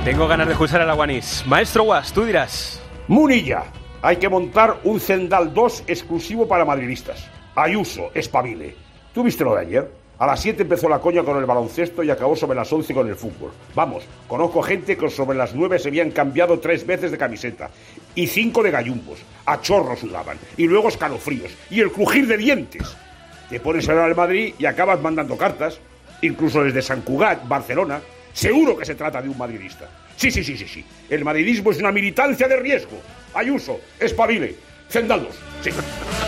Tengo ganas de escuchar al Aguanís. Maestro Guas, tú dirás. Munilla, hay que montar un Zendal 2 exclusivo para madridistas. Ayuso, espabile. ¿Tú viste lo de ayer? A las 7 empezó la coña con el baloncesto y acabó sobre las 11 con el fútbol. Vamos, conozco gente que sobre las 9 se habían cambiado 3 veces de camiseta. Y 5 de gallumbos. A chorros sudaban. Y luego escalofríos. Y el crujir de dientes. Te pones a ver al Madrid y acabas mandando cartas. Incluso desde Sant Cugat, Barcelona. Seguro que se trata de un madridista. Sí. El madridismo es una militancia de riesgo. Ayuso, espabile. Zendal 2. Sí.